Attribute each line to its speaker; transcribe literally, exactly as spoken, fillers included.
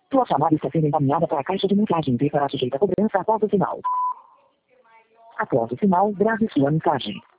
Speaker 1: Tua chamada está sendo encaminhada para a caixa de mensagem e será sujeita a cobrança após o sinal. Após o sinal, grave sua mensagem.